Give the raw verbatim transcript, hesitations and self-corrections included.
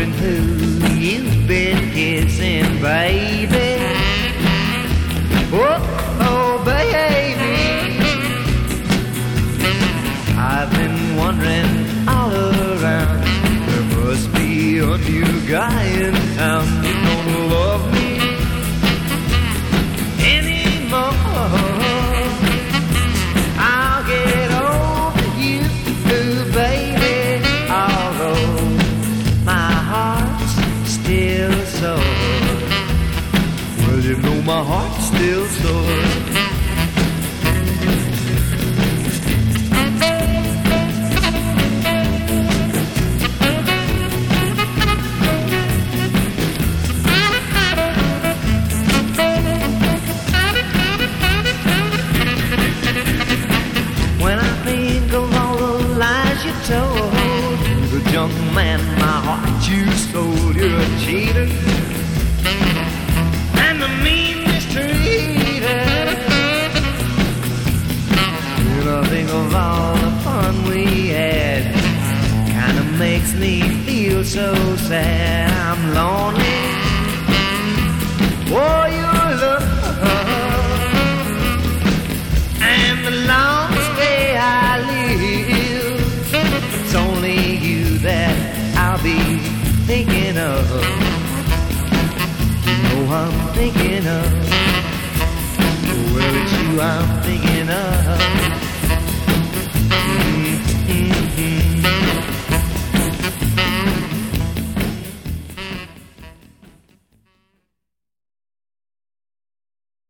wondering who you've been kissing, baby. Oh, oh, baby. I've been wondering all around. There must be a new guy in town who don't love me anymore. I'll get over you, baby, although my heart's still sore. Well, you know my heart's still sore. Told the young man my heart you stole. You're a cheater and a mean mistreater. And I think of all the fun we had, kinda makes me feel so sad. I'm lonely for your love, and the longest day I live, it's only you that I'll be thinking of. Oh, I'm thinking of. Well, it's you I'm thinking of.